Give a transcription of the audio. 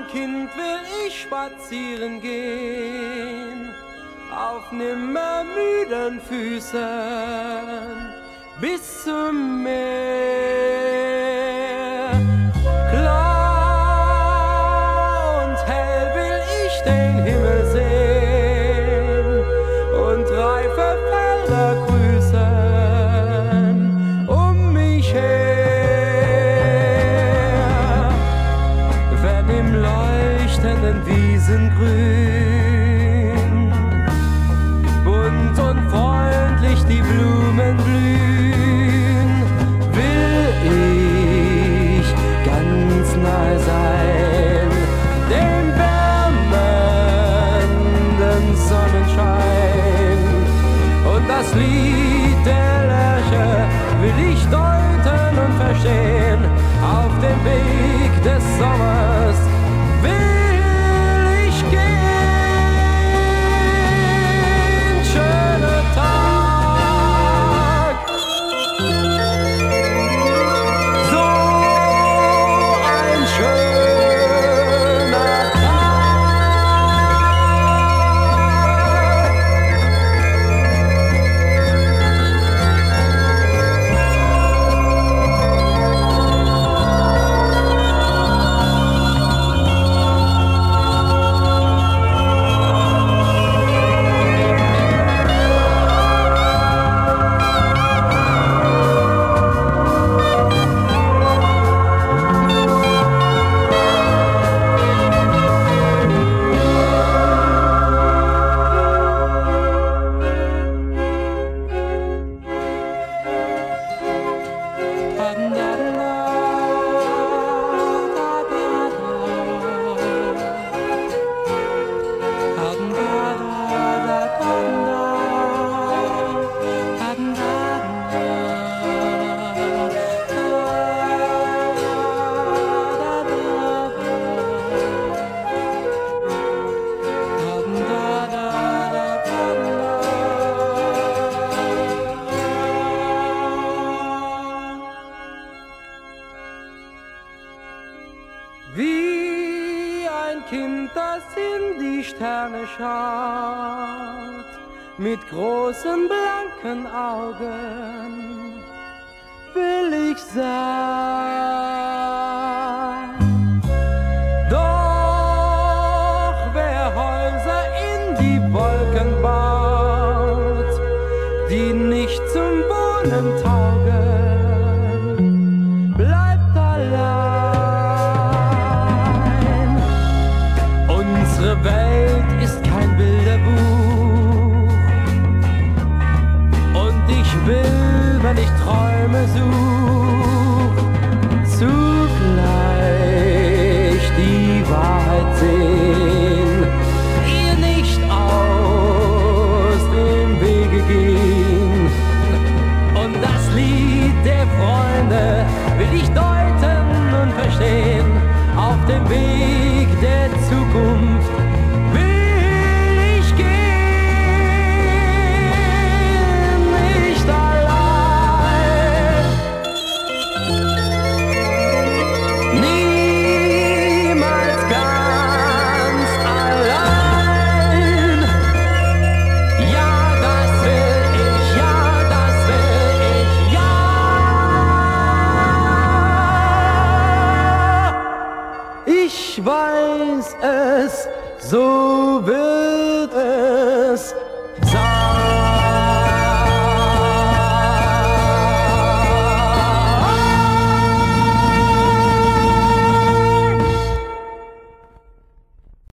Kind will ich spazieren gehen, auf nimmer müden Füßen bis zum Meer. Klar und hell will ich den Himmel sehen und reife Felder grüßen um mich her. Wenn im leuchtenden Wiesengrün bunt und freundlich die Blumen blühen, will ich ganz nahe sein, dem wärmenden Sonnenschein. Und das Lied der Lerche will ich deuten und verstehen, auf dem Weg des Sommers will ich gehen. Schöner Tag, so ein schöner wie ein Kind, das in die Sterne schaut, mit großen blanken Augen will ich sein. Doch wer Häuser in die Wolken baut, die nicht zum Wohnen taugen, bleibt allein. Unsere Welt ist kein Bilderbuch und ich will, wenn ich Träume such, zugleich die Wahrheit sehen, ihr nicht aus dem Wege gehen. Und das Lied der Freunde will ich deuten und verstehen, auf dem Weg der Zukunft will ich gehen, nicht allein. Niemals ganz allein. Ja, das will ich, ja, das will ich, ja. Ich weiß es, so will